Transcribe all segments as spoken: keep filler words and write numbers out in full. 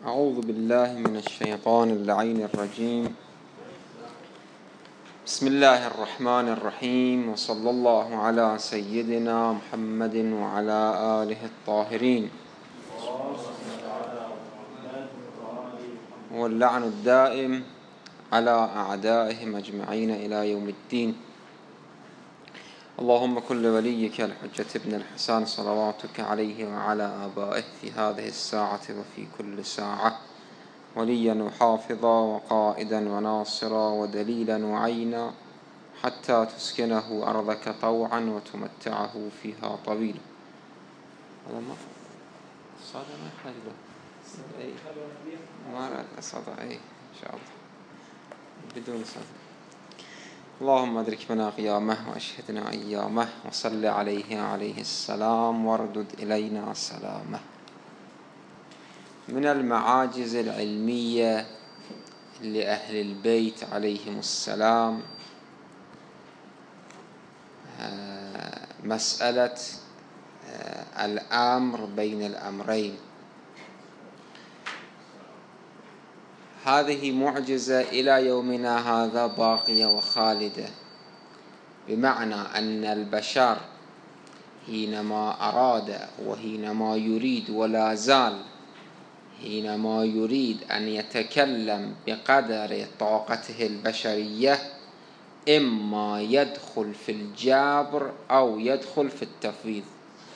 أعوذ بالله من الشيطان اللعين الرجيم. بسم الله الرحمن الرحيم، وصلى الله على سيدنا محمد وعلى آله الطاهرين، واللعن الدائم على أعدائهم أجمعين إلى يوم الدين. اللهم كل وليك الحجة ابن الحسن صلواتك عليه وعلى آبائه في هذه الساعة وفي كل ساعة وليا وحافظا وقائدا وناصرا ودليلا وعينا، حتى تسكنه أرضك طوعا وتمتعه فيها طويلا. هذا ما صادق ما يحتاج له أي ما رأى صادق أي إن شاء الله بدون صادق. اللهم أدرك بنا قيامه وأشهدنا أيامه، وصل عليه عليه السلام واردد إلينا سلامه. من المعاجز العلمية لأهل البيت عليهم السلام مسألة الأمر بين الأمرين. هذه معجزة إلى يومنا هذا باقية وخالدة، بمعنى أن البشر حينما أراد وحينما يريد ولا زال حينما يريد أن يتكلم بقدر طاقته البشرية إما يدخل في الجبر أو يدخل في التفويض.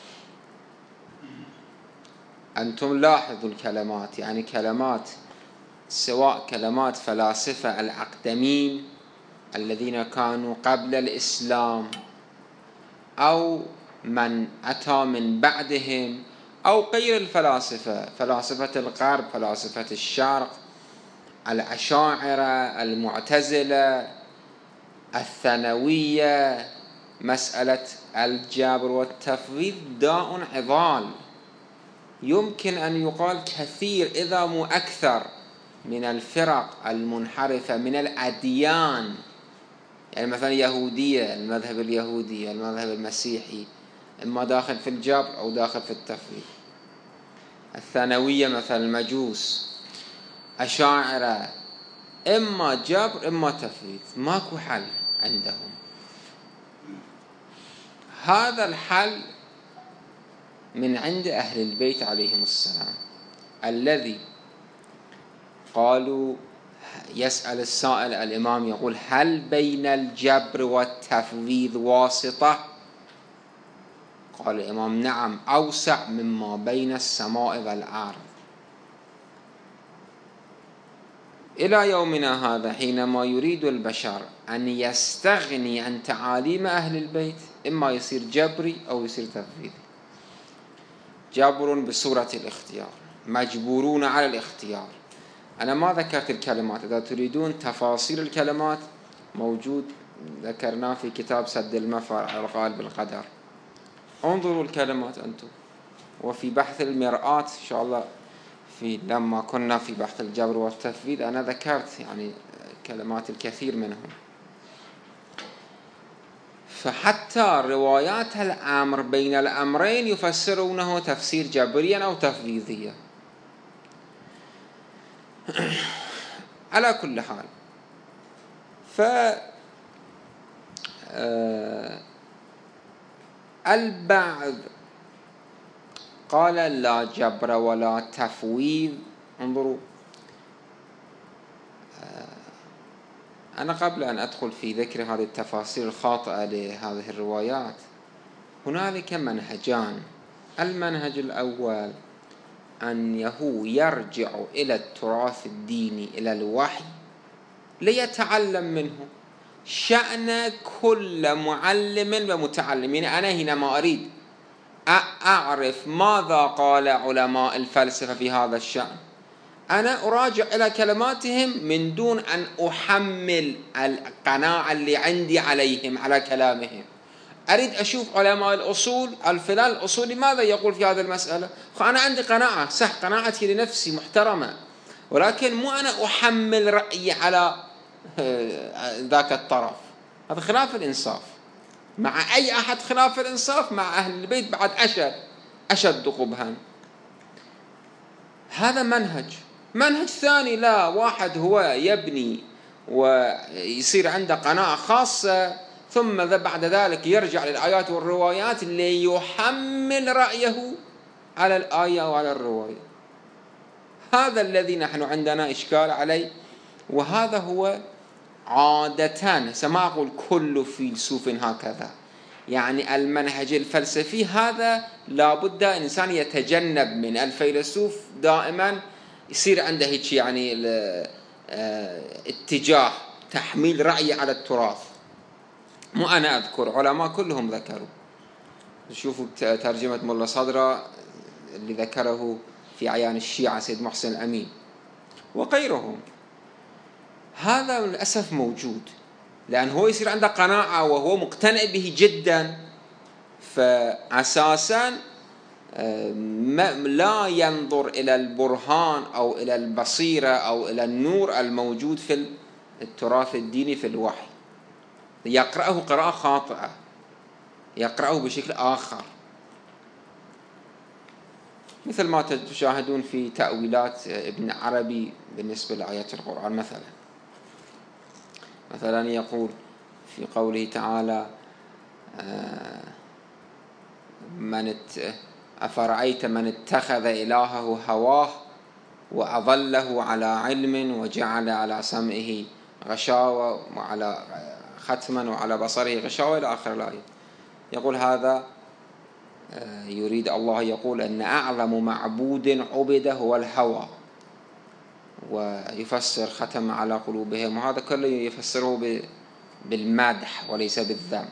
أنتم لاحظوا الكلمات، يعني كلمات سواء كلمات فلاسفة الأقدمين الذين كانوا قبل الإسلام أو من أتى من بعدهم أو غير الفلاسفة، فلاسفة الغرب، فلاسفة الشرق، الأشاعرة، المعتزلة، الثانوية، مسألة الجبر والتفويض داء عضال يمكن أن يقال كثير إذا مو أكثر من الفرق المنحرفة من الأديان، يعني مثلا يهودية، المذهب اليهودي، المذهب المسيحي، إما داخل في الجبر أو داخل في التفويض. الثانوية مثلا المجوس، أشاعرة، إما جبر إما تفويض، ماكو حل عندهم. هذا الحل من عند أهل البيت عليهم السلام، الذي قالوا يسأل السائل الإمام يقول: هل بين الجبر والتفويض واسطة؟ قال الإمام: نعم، أوسع مما بين السماء والأرض. إلى يومنا هذا حينما يريد البشر أن يستغني عن تعاليم أهل البيت إما يصير جبري أو يصير تفويضي. جبر بصورة الاختيار، مجبورون على الاختيار. أنا ما ذكرت الكلمات، إذا تريدون تفاصيل الكلمات موجود، ذكرناه في كتاب سد المفر على القائل بالقدر. انظروا الكلمات أنتم، وفي بحث المرآة إن شاء الله، في لما كنا في بحث الجبر والتفويض أنا ذكرت يعني كلمات الكثير منهم. فحتى روايات الأمر بين الأمرين يفسرونه تفسير جبريا أو تفويضيا. على كل حال، ف البعض قال لا جبر ولا تفويض. انظروا، أنا قبل أن أدخل في ذكر هذه التفاصيل الخاطئة لهذه الروايات، هنالك منهجان. المنهج الأول أنه يرجع إلى التراث الديني، إلى الوحي، ليتعلم منه. شأن كل معلم ومتعلم، يعني أنا حينما أريد أعرف ماذا قال علماء الفلسفة في هذا الشأن، أنا أراجع إلى كلماتهم من دون أن أحمل القناعة اللي عندي عليهم على كلامهم. أريد أشوف علماء الأصول الفلان الأصولي ماذا يقول في هذه المسألة. أنا عندي قناعة، صح، قناعتي لنفسي محترمة، ولكن مو أنا أحمل رأيي على ذاك الطرف. هذا خلاف الإنصاف. مع أي أحد خلاف الإنصاف، مع أهل البيت بعد أشد أشد قبحا. هذا منهج. منهج ثاني لا، واحد هو يبني ويصير عنده قناعة خاصة، ثم بعد ذلك يرجع للآيات والروايات اللي يحمل رأيه على الآية وعلى الرواية. هذا الذي نحن عندنا إشكال عليه، وهذا هو عادة سما أقول كل فيلسوف هكذا. يعني المنهج الفلسفي هذا لابد الإنسان يتجنب من الفيلسوف دائما يصير عنده هيك يعني اتجاه تحميل رأي على التراث. مو أنا أذكر، علماء كلهم ذكروا. شوفوا ترجمة ملا صدرة اللي ذكره في عيان الشيعة سيد محسن الأمين وغيرهم. هذا للأسف موجود، لأن هو يصير عنده قناعة وهو مقتنع به جدا، فأساسا لا ينظر إلى البرهان أو إلى البصيرة أو إلى النور الموجود في التراث الديني في الوحي، يقرأه قراءة خاطئة، يقرأه بشكل آخر، مثل ما تشاهدون في تأويلات ابن عربي بالنسبة لآيات القرآن. مثلا مثلا يقول في قوله تعالى من أفرأيت من اتخذ إلهه هواه وأضله على علم وجعل على سمعه غشاوة وعلى ختما وعلى بصره غشاوة إلى آخر الآية. يقول هذا يريد الله يقول أن أعظم معبود عبد هو الهوى، ويفسر ختم على قلوبهم، وهذا كله يفسره بالمدح وليس بالذم.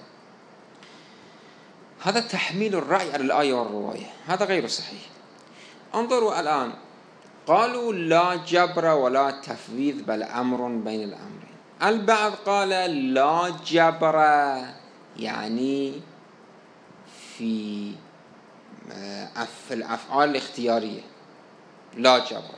هذا تحميل الرأي على الآية والرواية، هذا غير صحيح. انظروا الآن، قالوا لا جبر ولا تفويض بل أمر بين الأمرين. البعض قال لا جبر يعني في في الأفعال الاختيارية لا جبر،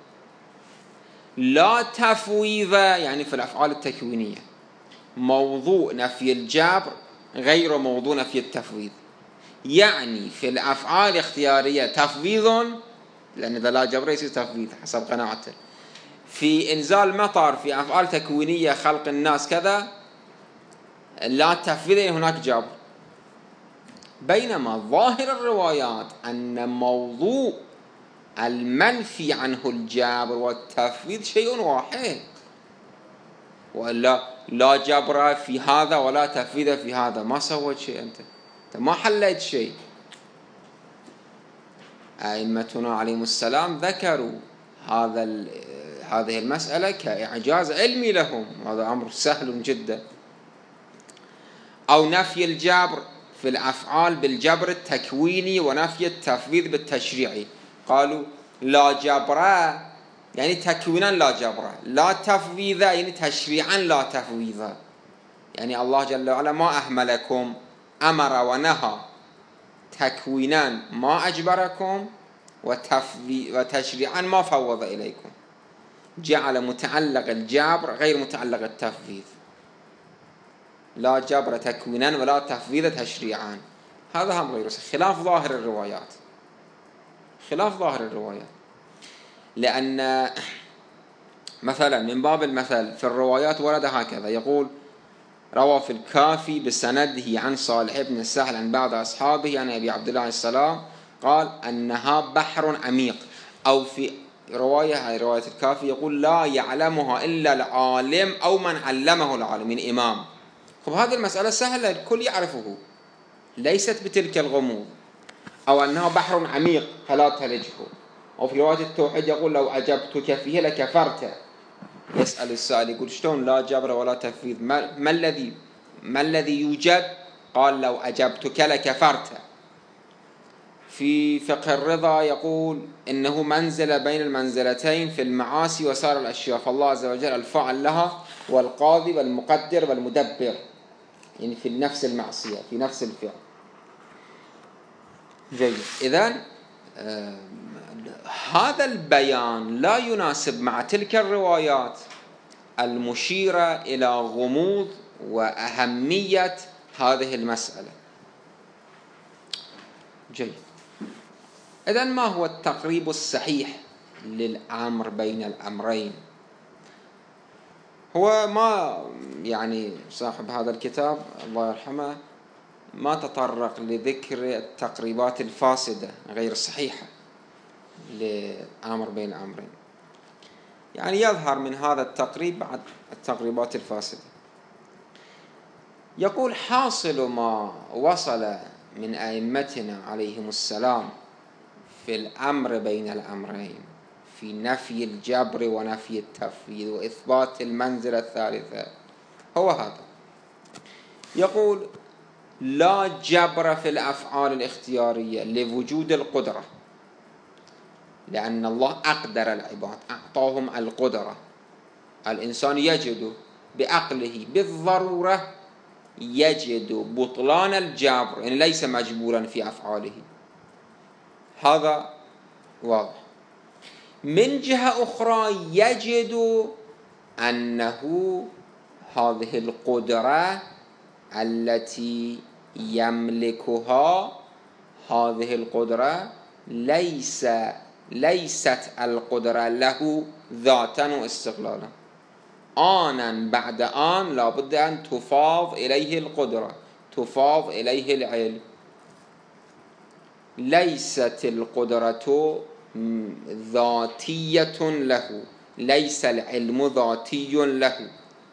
لا تفويض يعني في الأفعال التكوينية. موضوع نفي الجبر غير موضوع نفي التفويض. يعني في الأفعال الاختيارية تفويض، لأن إذا لا جبر يصير تفويض حسب قناعته. في إنزال مطر في أفعال تكوينية خلق الناس كذا لا تفويض، هناك جبر. بينما ظاهر الروايات أن موضوع المنفي عنه الجبر والتفويض شيء واحد، ولا لا جبر في هذا ولا تفويض في هذا. ما سويت شيء أنت، أنت ما حليت شيء. أئمتنا عليهم السلام ذكروا هذا هذه المسألة كإعجاز علمي لهم، هذا أمر سهل جدا. أو نفي الجبر في الأفعال بالجبر التكويني ونفي التفويض بالتشريعي. قالوا لا جبر يعني تكوينا لا جبر، لا تفويض يعني تشريعا لا تفويض. يعني الله جل وعلا ما أهملكم، أمر ونهى تكوينا ما أجبركم، وتشريعا ما فوض إليكم. جعل متعلق الجبر غير متعلق التفويض. لا جبر تكوينا ولا تفويض تشريعا. هذا هم غير خلاف ظاهر الروايات، خلاف ظاهر الروايات. لأن مثلا من باب المثل في الروايات ورد هكذا، يقول روى في الكافي بسنده عن صالح بن السهل عن بعض أصحابه عن أبي عبد الله عليه السلام قال أنها بحر عميق. أو في رواية هاي رواية الكافي يقول لا يعلمها إلا العالم أو من علمه العالم من إمام. خب هذه المسألة سهلة الكل يعرفه، ليست بتلك الغموض. أو أنها بحر عميق فلا تلجه. أو في رواية التوحيد يقول لو أجبتك فيه لكفرت. يسأل السائل يقول شلون لا جبر ولا تفويض، ما, ما الذي ما الذي يوجد؟ قال لو أجبتك لكفرت. في فقه الرضا يقول إنه منزل بين المنزلتين في المعاصي وسائر الأشياء، فالله عز وجل الفاعل لها والقاضي والمقدر والمدبر، يعني في نفس المعصية في نفس الفعل. جيد. إذن آه هذا البيان لا يناسب مع تلك الروايات المشيرة إلى غموض وأهمية هذه المسألة. جيد. إذن ما هو التقريب الصحيح للأمر بين الأمرين. هو ما يعني صاحب هذا الكتاب الله يرحمه ما تطرق لذكر التقريبات الفاسدة غير الصحيحة للأمر بين الأمرين، يعني يظهر من هذا التقريب بعد التقريبات الفاسدة. يقول: حاصل ما وصل من أئمتنا عليهم السلام في الأمر بين الأمرين، في نفي الجبر ونفي التفويض وإثبات المنزلة الثالثة، هو هذا. يقول: لا جبر في الأفعال الاختيارية لوجود القدرة، لأن الله أقدر العباد، أعطاهم القدرة. الإنسان يجد بعقله بالضرورة يجد بطلان الجبر، يعني ليس مجبورا في أفعاله، هذا واضح. من جهة أخرى يجد أنه هذه القدرة التي يملكها، هذه القدرة ليس ليست القدرة له ذاتا واستقلالا، آنا بعد آن لابد أن تفاض إليه القدرة، تفاض إليه العلم. ليست القدرة ذاتية له، ليس العلم ذاتي له.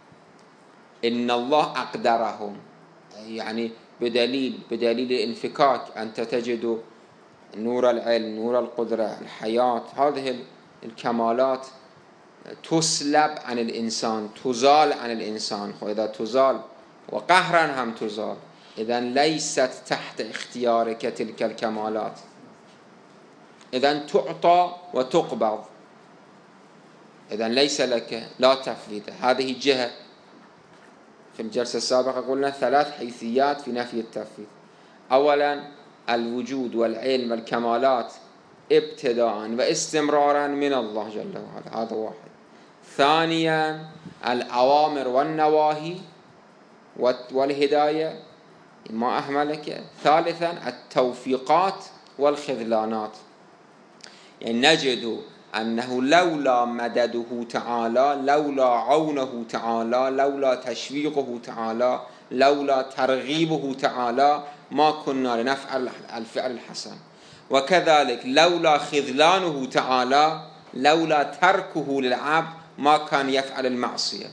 إن الله أقدرهم، يعني بدليل بدليل الانفكاك أنت تجد نور العلم، نور القدرة، الحياة، هذه الكمالات تسلب عن الإنسان، تزال عن الإنسان، وإذا تزال وقهرا هم تزال، إذن ليست تحت اختيارك تلك الكمالات، إذن تعطى وتقبض، إذن ليس لك لا تفويض. هذه جهة. في الجلسة السابقة قلنا ثلاث حيثيات في نفي التفويض: أولا الوجود والعلم والكمالات ابتداء واستمرارا من الله جل وعلا، هذا واحد. ثانيا الأوامر والنواهي والهداية ما أهملك. ثالثا التوفيقات والخذلانات، يعني نجد أنه لولا مدده تعالى، لولا عونه تعالى، لولا تشويقه تعالى، لولا ترغيبه تعالى ما كنا لنفعل الفعل الحسن. وكذلك لولا خذلانه تعالى، لولا تركه للعبد ما كان يفعل المعصية.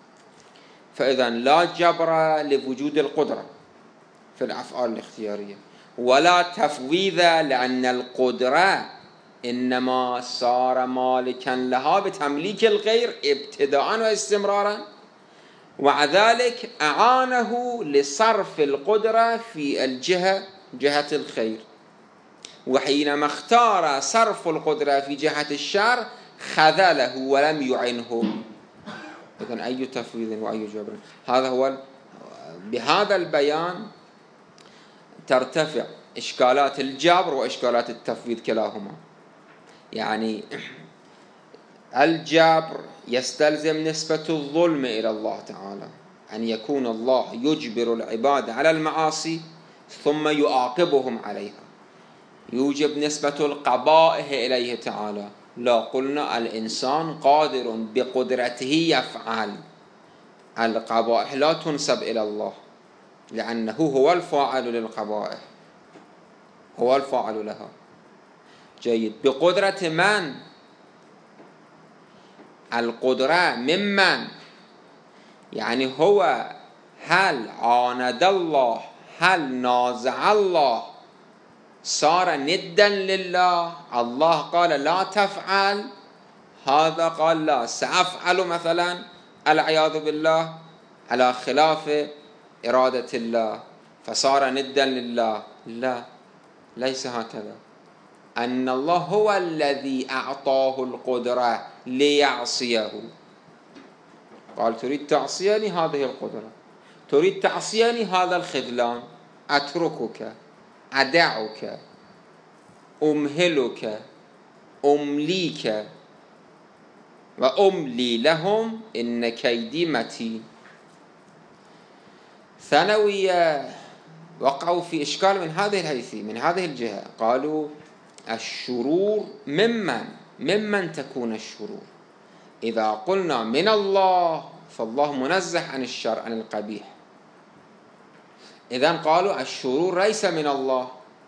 فإذا لا جبر لوجود القدرة في الأفعال الاختيارية، ولا تفويض، لأن القدرة إنما صار مالكا لها بتمليك الغير ابتداء واستمرارا، ومع ذلك أعانه لصرف القدرة في الجهة جهة الخير، وحينما اختار صرف القدرة في جهة الشر خذله ولم يعنه. إذن أي تفويض وأي جبر؟ هذا هو. بهذا البيان ترتفع إشكالات الجبر وإشكالات التفويض كلاهما. يعني الجبر يستلزم نسبة الظلم إلى الله تعالى، أن يكون الله يجبر العباد على المعاصي ثم يعاقبهم عليها، يوجب نسبة القبائح إليه تعالى. لا، قلنا الإنسان قادر بقدرته يفعل، القبائح لا تنسب إلى الله، لأنه هو الفاعل للقبائح، هو الفاعل لها. جيد. بقدرة من؟ القدرة ممن؟ يعني هو هل عاند الله، هل نازع الله، صار ندا لله؟ الله قال لا تفعل، هذا قال لا سأفعل مثلا، العياذ بالله، على خلاف إرادة الله، فصار ندا لله. لا، ليس هكذا. أن الله هو الذي أعطاه القدرة ليعصيه. قال تريد تعصيني، هذه القدرة، تريد تعصيني، هذا الخذلان، أتركك، أدعك، أمهلك، أمليك، وأملي لهم إن كيدي متين. ثانوية وقعوا في إشكال من هذه الحيثية، من هذه الجهة. قالوا الشرور ممن؟ ممن تكون الشرور. إذا قلنا من الله فالله منزه عن الشر، عن القبيح. إذن قالوا الشرور ليس من الله،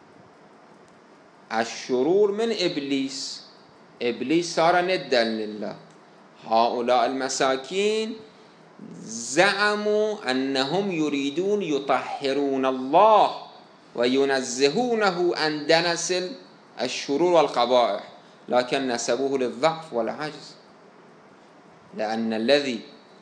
الشرور من إبليس. إبليس صار ندا لله. هؤلاء المساكين زعموا أنهم يريدون يطهرون الله وينزهونه عن دنس الشرور والقبائح، لكن نسبوه للضعف والعجز، لأن الذي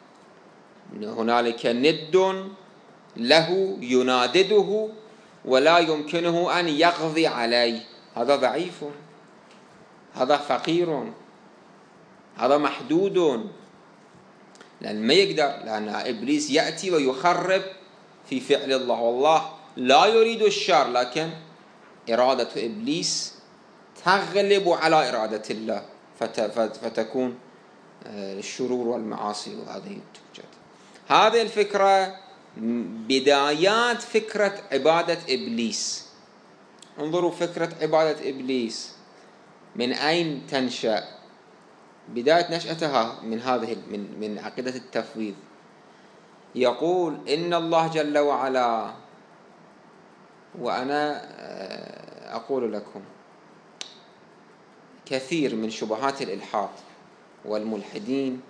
هنالك ند له ينادده ولا يمكنه أن يقضي عليه، هذا ضعيف، هذا فقير، هذا محدود، لأن ما يقدر، لأن إبليس يأتي ويخرب في فعل الله، والله لا يريد الشر، لكن إرادة إبليس تغلب على إرادة الله، فتكون الشرور والمعاصي وهذه توجد. هذه الفكرة بدايات فكرة عبادة إبليس. انظروا فكرة عبادة إبليس من أين تنشأ. بداية نشأتها من هذه من من عقيدة التفويض. يقول إن الله جل وعلا، وأنا أقول لكم كثير من شبهات الإلحاد والملحدين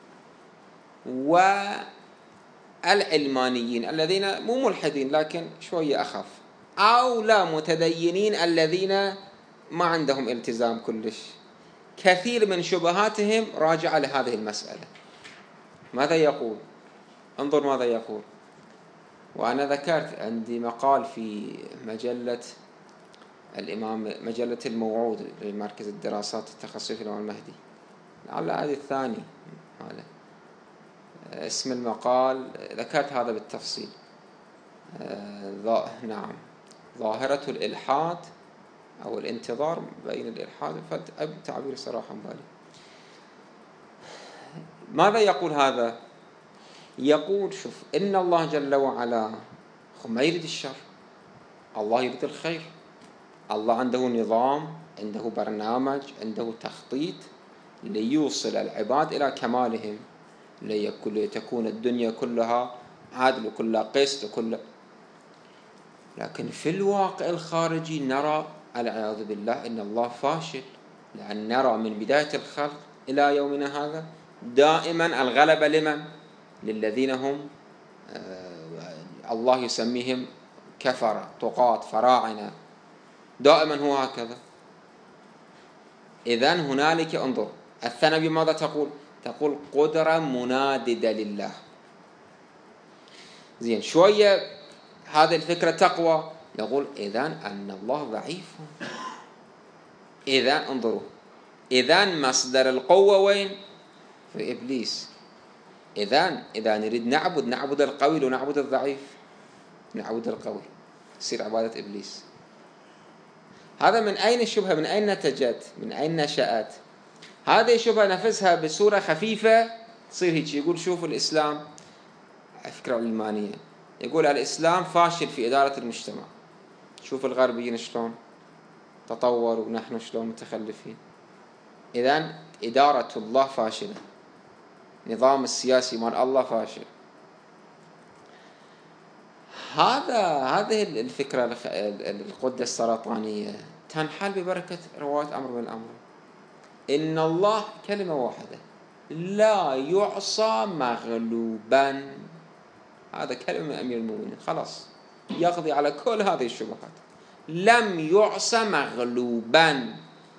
والعلمانيين الذين مو ملحدين لكن شوية أخف، أو لا متدينين الذين ما عندهم التزام كلش، كثير من شبهاتهم راجعة لهذه المسألة. ماذا يقول؟ انظر ماذا يقول. وأنا ذكرت عندي مقال في مجلة الإمام، مجلة الموعود لمركز الدراسات التخصصية في الإمام المهدي، لعل هذه الثاني هذا اسم المقال، ذكرت هذا بالتفصيل. آه نعم، ظاهرة الإلحاد أو الانتظار بين الإلحاد، فالتعبير صراحة بالي. ماذا يقول هذا؟ يقول شوف، إن الله جل وعلا ما يريد الشر، الله يريد الخير. الله عنده نظام، عنده برنامج، عنده تخطيط ليوصل العباد إلى كمالهم، لتكون الدنيا كلها عدل وكلها قسط وكلها. لكن في الواقع الخارجي نرى العياذ بالله إن الله فاشل، لأن نرى من بداية الخلق إلى يومنا هذا دائما الغلبة لمن؟ للذين هم آه الله يسميهم كفرة، طغاة، فراعنة، دائما هو هكذا. إذن هنالك، انظر الثنبي ماذا تقول؟ تقول قدرة مناددة لله. زين، شوية هذه الفكرة تقوى، يقول إذن أن الله ضعيف. إذن انظروا، إذن مصدر القوة وين؟ في إبليس. إذن إذا نريد نعبد، نعبد القوي ونعبد الضعيف، نعبد القوي، تصير عبادة إبليس. هذا من أين الشبهة؟ من أين نتجت؟ من أين نشأت؟ هذه الشبهة نفسها بصورة خفيفة تصير هيك. يقول شوفوا الإسلام، فكرة علمانية، يقول الإسلام فاشل في إدارة المجتمع. شوف الغربيين شلون تطوروا ونحن شلون متخلفين. إذن إدارة الله فاشلة، نظام السياسي مال الله فاشل. هذا هذه الفكرة القدة السرطانية تنحل ببركة رواية أمر بالأمر. إن الله كلمة واحدة، لا يعصى مغلوبا. هذا كلمة من أمير المؤمنين، خلاص يقضي على كل هذه الشبهات. لم يعصى مغلوبا.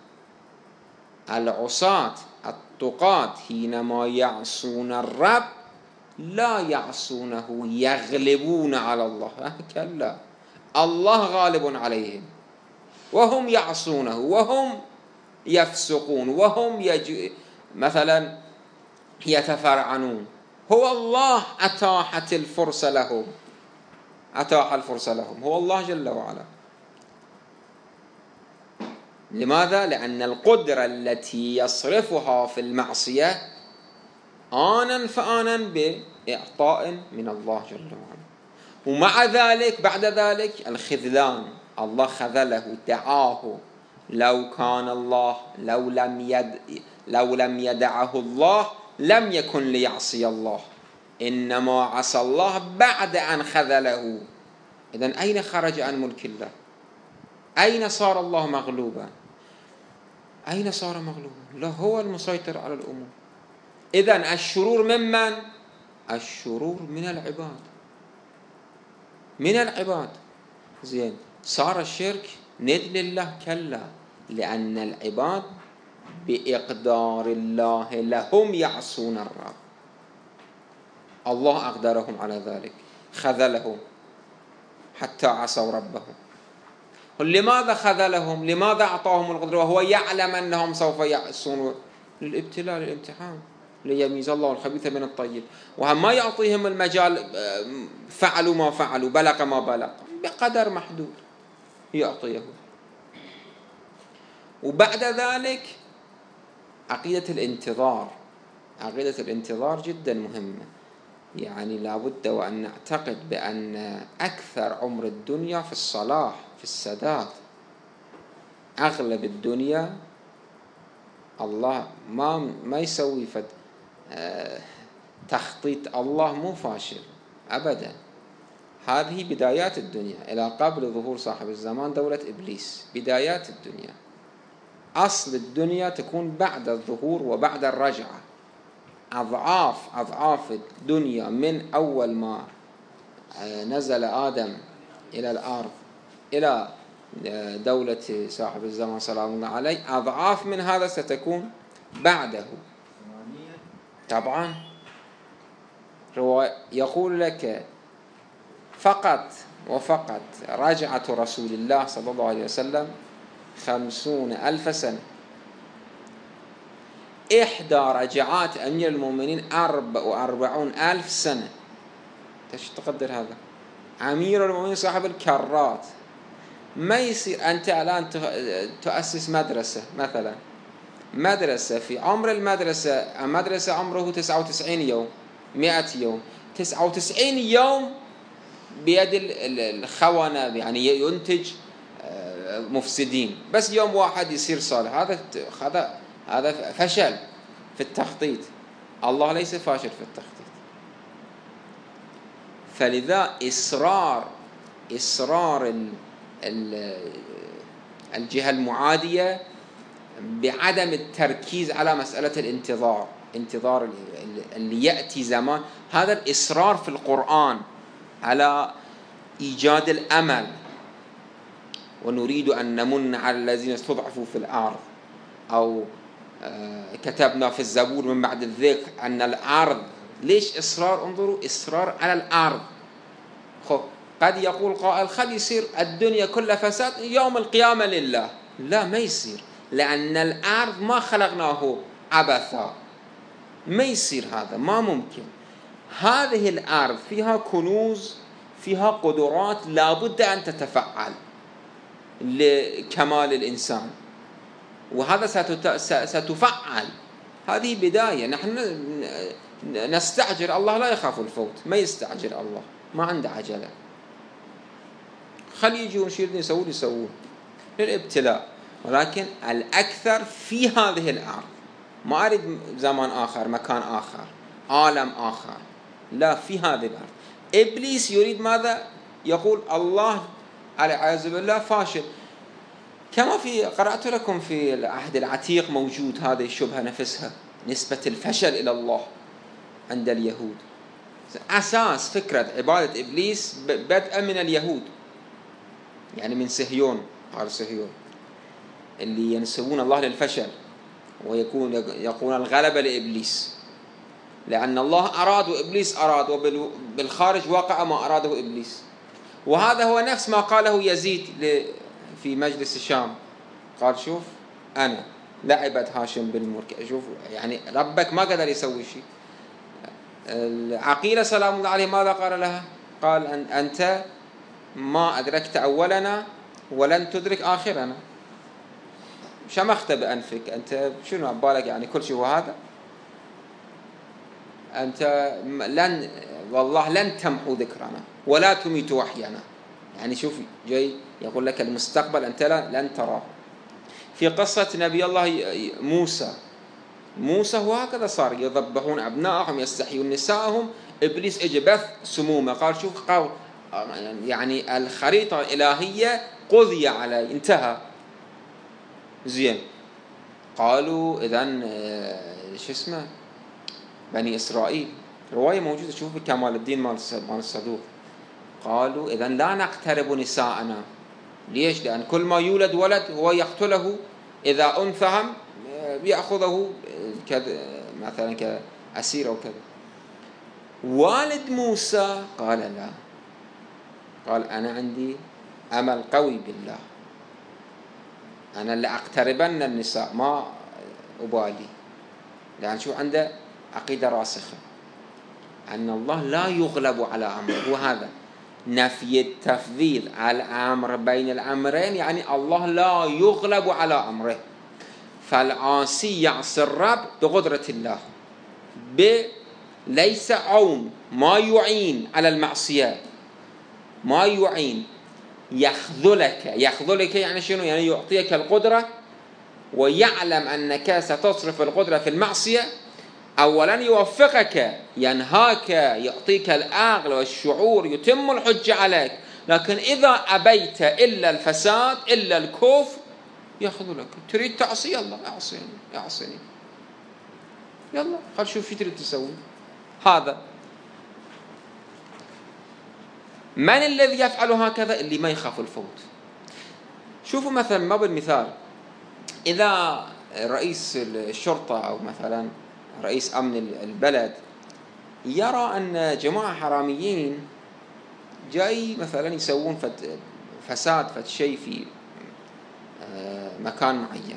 العصاة الطغاة حينما يعصون الرب لا يعصونه يغلبون على الله، كلا، الله غالب عليهم وهم يعصونه وهم يفسقون وهم يج... مثلا يتفرعنون. هو الله أتاحت الفرصة لهم، أتاح الفرصة لهم، هو الله جل وعلا. لماذا؟ لأن القدرة التي يصرفها في المعصية آنا فآنا بإعطاء من الله جل وعلا. ومع ذلك بعد ذلك الخذلان، الله خذله، دعاه. لو كان الله لو لم يد لو لم يدعه الله لم يكن ليعصي الله، إنما عصى الله بعد أن خذله. إذن أين خرج عن ملك الله؟ أين صار الله مغلوبا؟ أين صار مغلوبا؟ لا، هو المسيطر على الأمور. إذن الشرور ممن؟ الشرور من العباد، من العباد. زين، صار الشرك ند لله؟ كلا، لأن العباد بإقدار الله لهم يعصون الرب، الله أقدرهم على ذلك، خذلهم حتى عصوا ربهم. لماذا خذلهم؟ لماذا أعطاهم القدرة وهو يعلم أنهم سوف يعصون؟ للابتلاء، للامتحان، ليميز الله الخبيث من الطيب. وهم ما يعطيهم المجال فعلوا ما فعلوا، بلغ ما بلغ، بقدر محدود يعطيه. وبعد ذلك عقيدة الانتظار. عقيدة الانتظار جدا مهمة. يعني لابد وأن نعتقد بأن أكثر عمر الدنيا في الصلاح، في السداد. أغلب الدنيا الله ما ما يسوي فد تخطيط، الله مو فاشل أبدا. هذه بدايات الدنيا إلى قبل ظهور صاحب الزمان دولة إبليس، بدايات الدنيا. أصل الدنيا تكون بعد الظهور وبعد الرجعة. أضعاف أضعاف الدنيا من أول ما نزل آدم إلى الأرض إلى دولة صاحب الزمان سلام الله عليه، أضعاف من هذا ستكون بعده. طبعا يقول لك فقط وفقط رجعة رسول الله صلى الله عليه وسلم خمسون ألف سنة. إحدى رجعات أمير المؤمنين أربع وأربعون ألف سنة. إيش تقدر هذا؟ أمير المؤمنين صاحب الكرات. ما يصير أنت الآن تؤسس مدرسة مثلا، مدرسة في عمر المدرسة مدرسة عمره تسعة وتسعين يوم، مئة يوم، تسعة وتسعين يوم بيد الخونة، يعني ينتج مفسدين، بس يوم واحد يصير صالح. هذا هذا هذا فشل في التخطيط. الله ليس فاشل في التخطيط. فلذا إصرار إصرار ال ال الجهة المعادية بعدم التركيز على مسألة الانتظار، انتظار اللي يأتي زمان. هذا الإصرار في القرآن على إيجاد الأمل، ونريد أن نمن على الذين استضعفوا في الأرض، أو كتبنا في الزبور من بعد الذكر أن الأرض. ليش إصرار؟ انظروا، إصرار على الأرض. خب قد يقول قائل خل يصير الدنيا كلها فساد يوم القيامة لله. لا، ما يصير، لأن الأرض ما خلقناه عبثا. ما يصير هذا، ما ممكن. هذه الأرض فيها كنوز، فيها قدرات لابد أن تتفعل لكمال الإنسان، وهذا ستفعل. هذه بداية. نحن نستعجل، الله لا يخاف الفوت، ما يستعجل الله، ما عنده عجلة. خلي يجون شيء يسوون يسوون للابتلاء، ولكن الأكثر في هذه الأرض. ما أريد زمان آخر، مكان آخر، عالم آخر، لا، في هذه الأرض. إبليس يريد ماذا؟ يقول الله والعياذ بالله فاشل. كما في قرأت لكم في العهد العتيق موجود هذه الشبهة نفسها، نسبة الفشل إلى الله عند اليهود. أساس فكرة عبادة إبليس بدءا من اليهود، يعني من صهيون، على صهيون اللي ينسبون الله للفشل، ويكون يقول الغلبة لإبليس، لأن الله أراد وإبليس أراد، وبالخارج وقع ما أراده إبليس. وهذا هو نفس ما قاله يزيد في مجلس الشام. قال شوف أنا لعبت هاشم بالملك، شوف يعني ربك ما قدر يسوي شيء. العقيلة سلام الله عليه ماذا قال لها؟ قال أن أنت ما أدركت أولنا ولن تدرك آخرنا. شمخت بأنفك، أنت شنو عبالك يعني كل شيء هو هذا؟ أنت لن والله لن تمحو ذكرنا ولا تميت وحينا. يعني شوف جاي يقول لك المستقبل أنت لن تراه. في قصة نبي الله موسى موسى وهكذا صار يذبحون أبنائهم يستحيون نسائهم. إبليس إجى بث سمومه قال شوف قال يعني الخريطة الإلهية قضي عليه انتهى. زين قالوا إذن شو اسمه بني إسرائيل رواية موجودة شوفوا كمال الدين مال الصدوق قالوا إذن لا نقترب نساءنا. ليش؟ لأن كل ما يولد ولد هو يقتله، إذا أنثى يأخذه مثلا كأسير أو كذا. والد موسى قال لا، قال أنا عندي أمل قوي بالله، أنا لأقتربن النساء ما أبالي، لأن شو عنده عقيدة راسخة أن الله لا يغلب على أمره. وهذا نفي التفضيل على الأمر بين الأمرين، يعني الله لا يغلب على أمره. فالعاصي يعصي الرب بقدرة الله ب ليس عون، ما يعين على المعصية، ما يعين، يخذلك. يخذلك يعني شنو؟ يعني يعطيك القدرة ويعلم أنك ستصرف القدرة في المعصية. أولا يوفقك، ينهاك، يعطيك العقل والشعور، يتم الحجة عليك. لكن إذا أبيت إلا الفساد إلا الكفر يخذلك. تريد تعصي الله، أعصيني أعصيني يلا خل شوف شو تريد تسوي. هذا من الذي يفعل هكذا؟ اللي ما يخاف الفوت. شوفوا مثلا ما بالمثال، إذا رئيس الشرطة أو مثلا رئيس أمن البلد يرى أن جماعة حراميين جاي مثلا يسوون فساد فد شيء في مكان معين،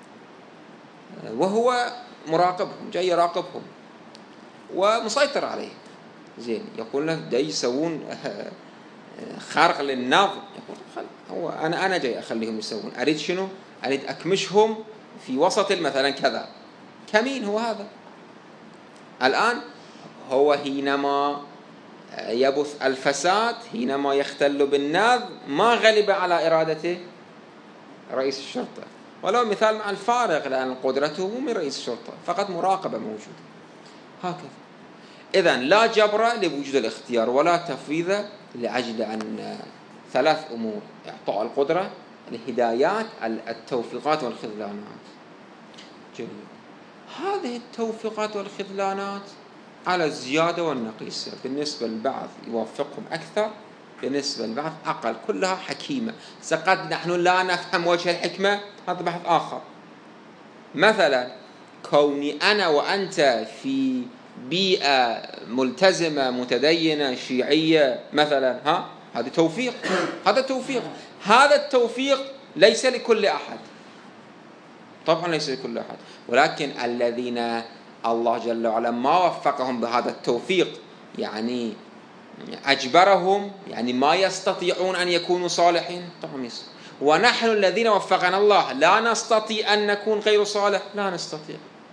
وهو مراقبهم، جاي يراقبهم ومسيطر عليه، زين يقول له جاي يسوون خارق للنظم، يقول خل هو أنا أنا جاي أخليهم يسوون، أريد شنو؟ أريد أكمشهم في وسط مثلا كذا. كمين هو هذا. الآن هو حينما يبث الفساد، حينما يختل بالنظم، ما غلب على إرادته رئيس الشرطة، ولو مثال مع الفارق، لأن قدرته مو من رئيس الشرطة، فقط مراقبة موجودة. هكذا. إذن لا جبر لوجود الاختيار ولا تفويض لأجل أن ثلاث أمور: إعطاء القدرة، الهدايات، التوفيقات والخذلانات. جميل. هذه التوفيقات والخذلانات على الزيادة والنقيصة، بالنسبة للبعض يوفقهم أكثر، بالنسبة للبعض أقل، كلها حكيمة. قد نحن لا نفهم وجه الحكمة، هذا بحث آخر. مثلا كوني أنا وأنت في بيئة ملتزمة متدينة شيعية مثلا، ها هذا توفيق، هذا توفيق. هذا التوفيق ليس لكل أحد، طبعا ليس لكل أحد، ولكن الذين الله جل وعلا ما وفقهم بهذا التوفيق، يعني أجبرهم، يعني ما يستطيعون أن يكونوا صالحين، طبعا يستطيع. ونحن الذين وفقنا الله لا نستطيع أن نكون غير صالح، لا نستطيع.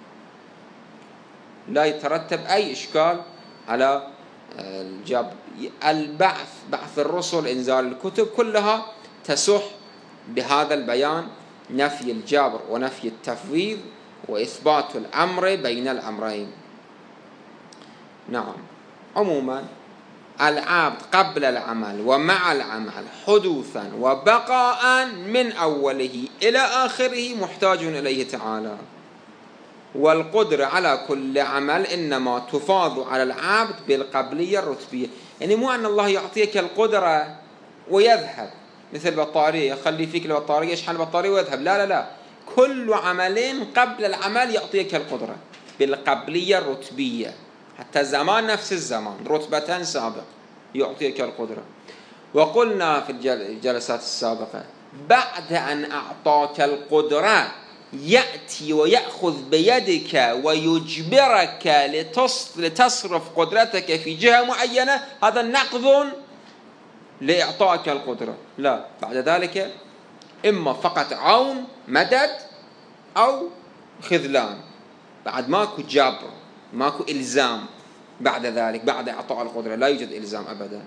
لا يترتب أي إشكال على الجاب. البعث، بعث الرسل، إنزال الكتب، كلها تسح بهذا البيان: نفي الجبر ونفي التفويض وإثبات الأمر بين الأمرين. نعم. عموما العبد قبل العمل ومع العمل حدوثا وبقاء من أوله إلى آخره محتاج إليه تعالى. والقدرة على كل عمل إنما تفاض على العبد بالقبلية الرتبية. يعني مو أن الله يعطيك القدرة ويذهب مثل البطارية، يخلي فيك البطارية، يشحن البطارية ويذهب، لا لا لا، كل عملين قبل العمل يعطيك القدرة بالقبلية الرتبية، حتى الزمان نفس الزمان، رتبة سابق يعطيك القدرة. وقلنا في الجلسات السابقة: بعد أن أعطاك القدرة يأتي ويأخذ بيدك ويجبرك لتصرف قدرتك في جهة معينة، هذا نقض لإعطائك القدرة. لا، بعد ذلك إما فقط عون، مدد، أو خذلان. بعد ماكو جبر، ماكو إلزام. بعد ذلك بعد إعطاء القدرة لا يوجد إلزام أبدا.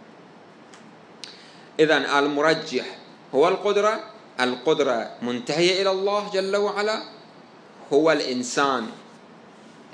إذن المرجح هو القدرة. القدرة منتهية إلى الله جل وعلا. هو الإنسان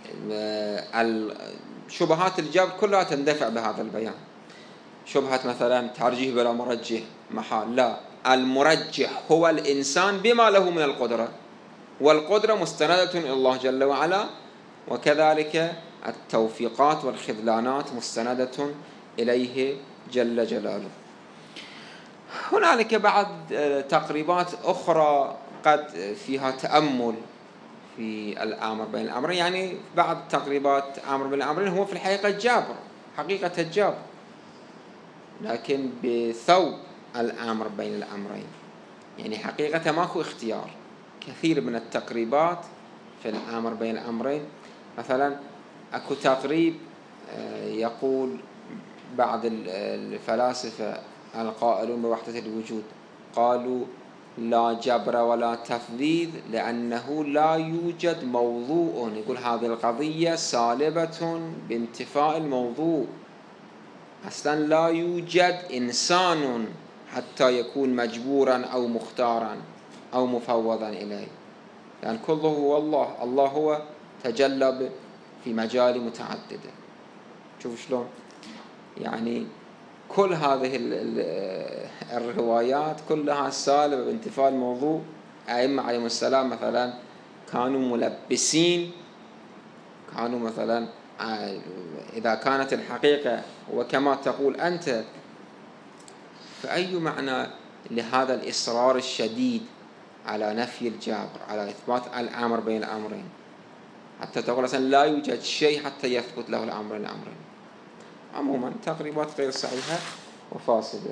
شبهات الجبر كلها تندفع بهذا البيان. شبهة مثلا ترجيح بلا مرجح محال، لا، المرجح هو الإنسان بما له من القدرة، والقدرة مستندة إلى الله جل وعلا، وكذلك التوفيقات والخذلانات مستندة إليه جل جلاله. هنالك بعض تقريبات أخرى قد فيها تأمل في الأمر بين الأمرين، يعني بعض تقريبات أمر بين الأمرين هو في الحقيقة الجبر، حقيقة الجبر، لكن بثوب الأمر بين الأمرين، يعني حقيقة ماكو اختيار. كثير من التقريبات في الأمر بين الأمرين، مثلا أكو تقريب يقول بعض الفلاسفة القائلون بوحدة الوجود، قالوا لا جبر ولا تفويض لأنه لا يوجد موضوع، يقول هذه القضية سالبة بانتفاء الموضوع، أصلا لا يوجد إنسان حتى يكون مجبورا أو مختارا أو مفوضا إليه، لأن يعني كله هو الله، الله هو تجلى في مجال متعددة. شوف شلون يعني كل هذه الروايات كلها سالبة بانتفاء الموضوع. أئمة عليهم السلام مثلا كانوا ملبسين، كانوا مثلا إذا كانت الحقيقة وكما تقول أنت، فأي معنى لهذا الإصرار الشديد على نفي الجبر، على إثبات الأمر بين الأمرين، حتى تقول مثلا لا يوجد شيء حتى يثبت له الأمر بين الأمرين؟ عموما تقريبات غير صحيحة وفاسدة.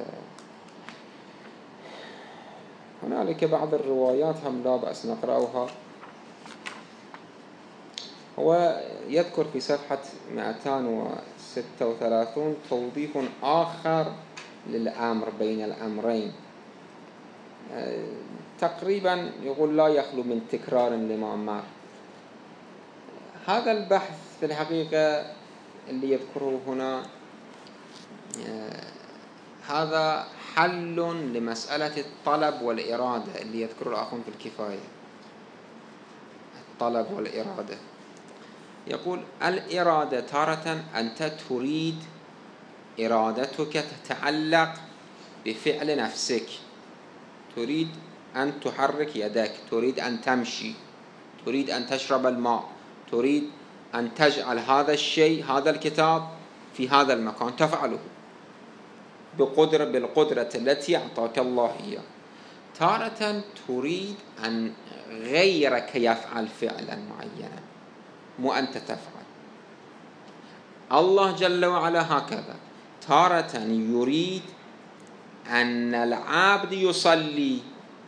هنالك بعض الروايات هم لا بأس نقرأها. هو يذكر في صفحة مئتين وستة وثلاثين توضيح آخر للأمر بين الأمرين، تقريبا يقول لا يخلو من تكرار لما مر. هذا البحث في الحقيقة اللي يذكره هنا هذا حل لمسألة الطلب والإرادة اللي يذكره الآخرون في الكفاية. الطلب والإرادة، يقول الإرادة تارة أنت تريد، إرادتك تتعلق بفعل نفسك، تريد أن تحرك يدك، تريد أن تمشي، تريد أن تشرب الماء، تريد أن تجعل هذا الشيء، هذا الكتاب في هذا المكان، تفعله بقدرة بالقدرة التي أعطاك الله إياه. تارة تريد أن غيرك يفعل فعلا معينا، مو أنت تفعل. الله جل وعلا هكذا، تارة يريد أن العبد يصلي،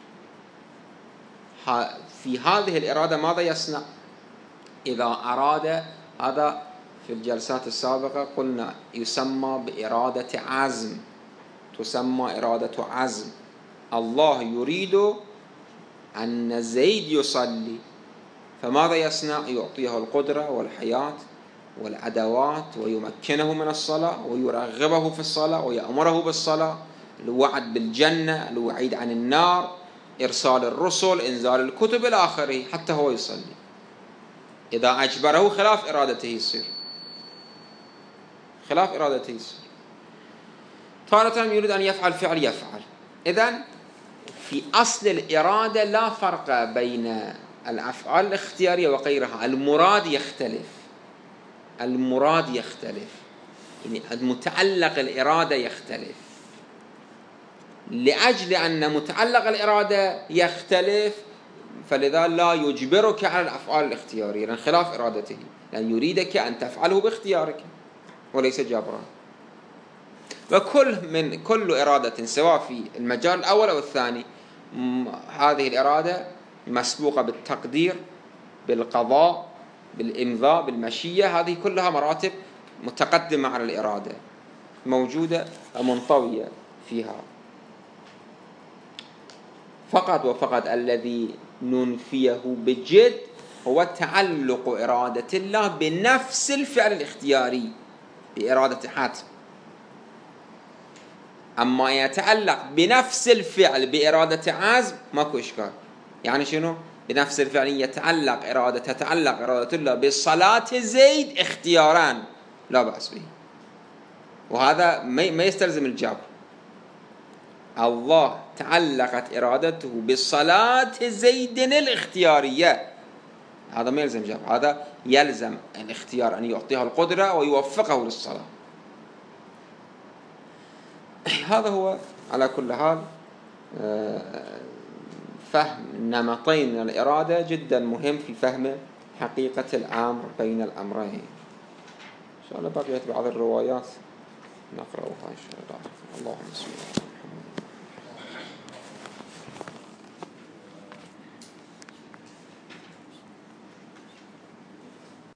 في هذه الإرادة ماذا يصنع؟ إذا أراد، هذا في الجلسات السابقة قلنا يسمى بإرادة عزم، تسمى إرادة عزم. الله يريد أن زيد يصلي، فماذا يصنع؟ يعطيه القدرة والحياة والأدوات ويمكنه من الصلاة ويرغبه في الصلاة ويأمره بالصلاة، الوعد بالجنة، الوعيد عن النار، إرسال الرسل، إنزال الكتب إلى آخره، حتى هو يصلي. إذا أجبره خلاف إرادته يصير، خلاف إرادته يصير. تارة يريد أن يفعل فعل يفعل. إذن في أصل الإرادة لا فرق بين الأفعال الاختيارية وغيرها، المراد يختلف، المراد يختلف، يعني المتعلق الإرادة يختلف. لأجل أن متعلق الإرادة يختلف فلذا لا يجبرك على الأفعال الاختيارية، لأن خلاف إرادته، لأن يريدك أن تفعله باختيارك وليس جبرا. وكل من كل إرادة سواء في المجال الأول أو الثاني، هذه الإرادة مسبوقة بالتقدير، بالقضاء، بالإمضاء، بالمشيئة، هذه كلها مراتب متقدمة على الإرادة، موجودة ومنطوية فيها. فقط وفقط الذي ننفيه بجد هو تعلق إرادة الله بنفس الفعل الاختياري بإرادة حتم. أما يتعلق بنفس الفعل بإرادة عزم ماكو إشكال. يعني شنو؟ بنفس الفعل يتعلق إرادة تتعلق إرادة الله بالصلاة زيد اختيارا لا بأس به، وهذا ما يستلزم الجبر. الله تعلقت إرادته بالصلاة زيد الاختيارية، هذا ما يلزم جبر، هذا يلزم الاختيار أن يعطيه القدرة ويوفقه للصلاة. هذا هو على كل حال فهم نمطين من الإرادة جدا مهم في فهم حقيقة الأمر بين الأمرين. إن شاء الله بقيت بعض الروايات نقرأها إن شاء الله. اللهم صل على محمد.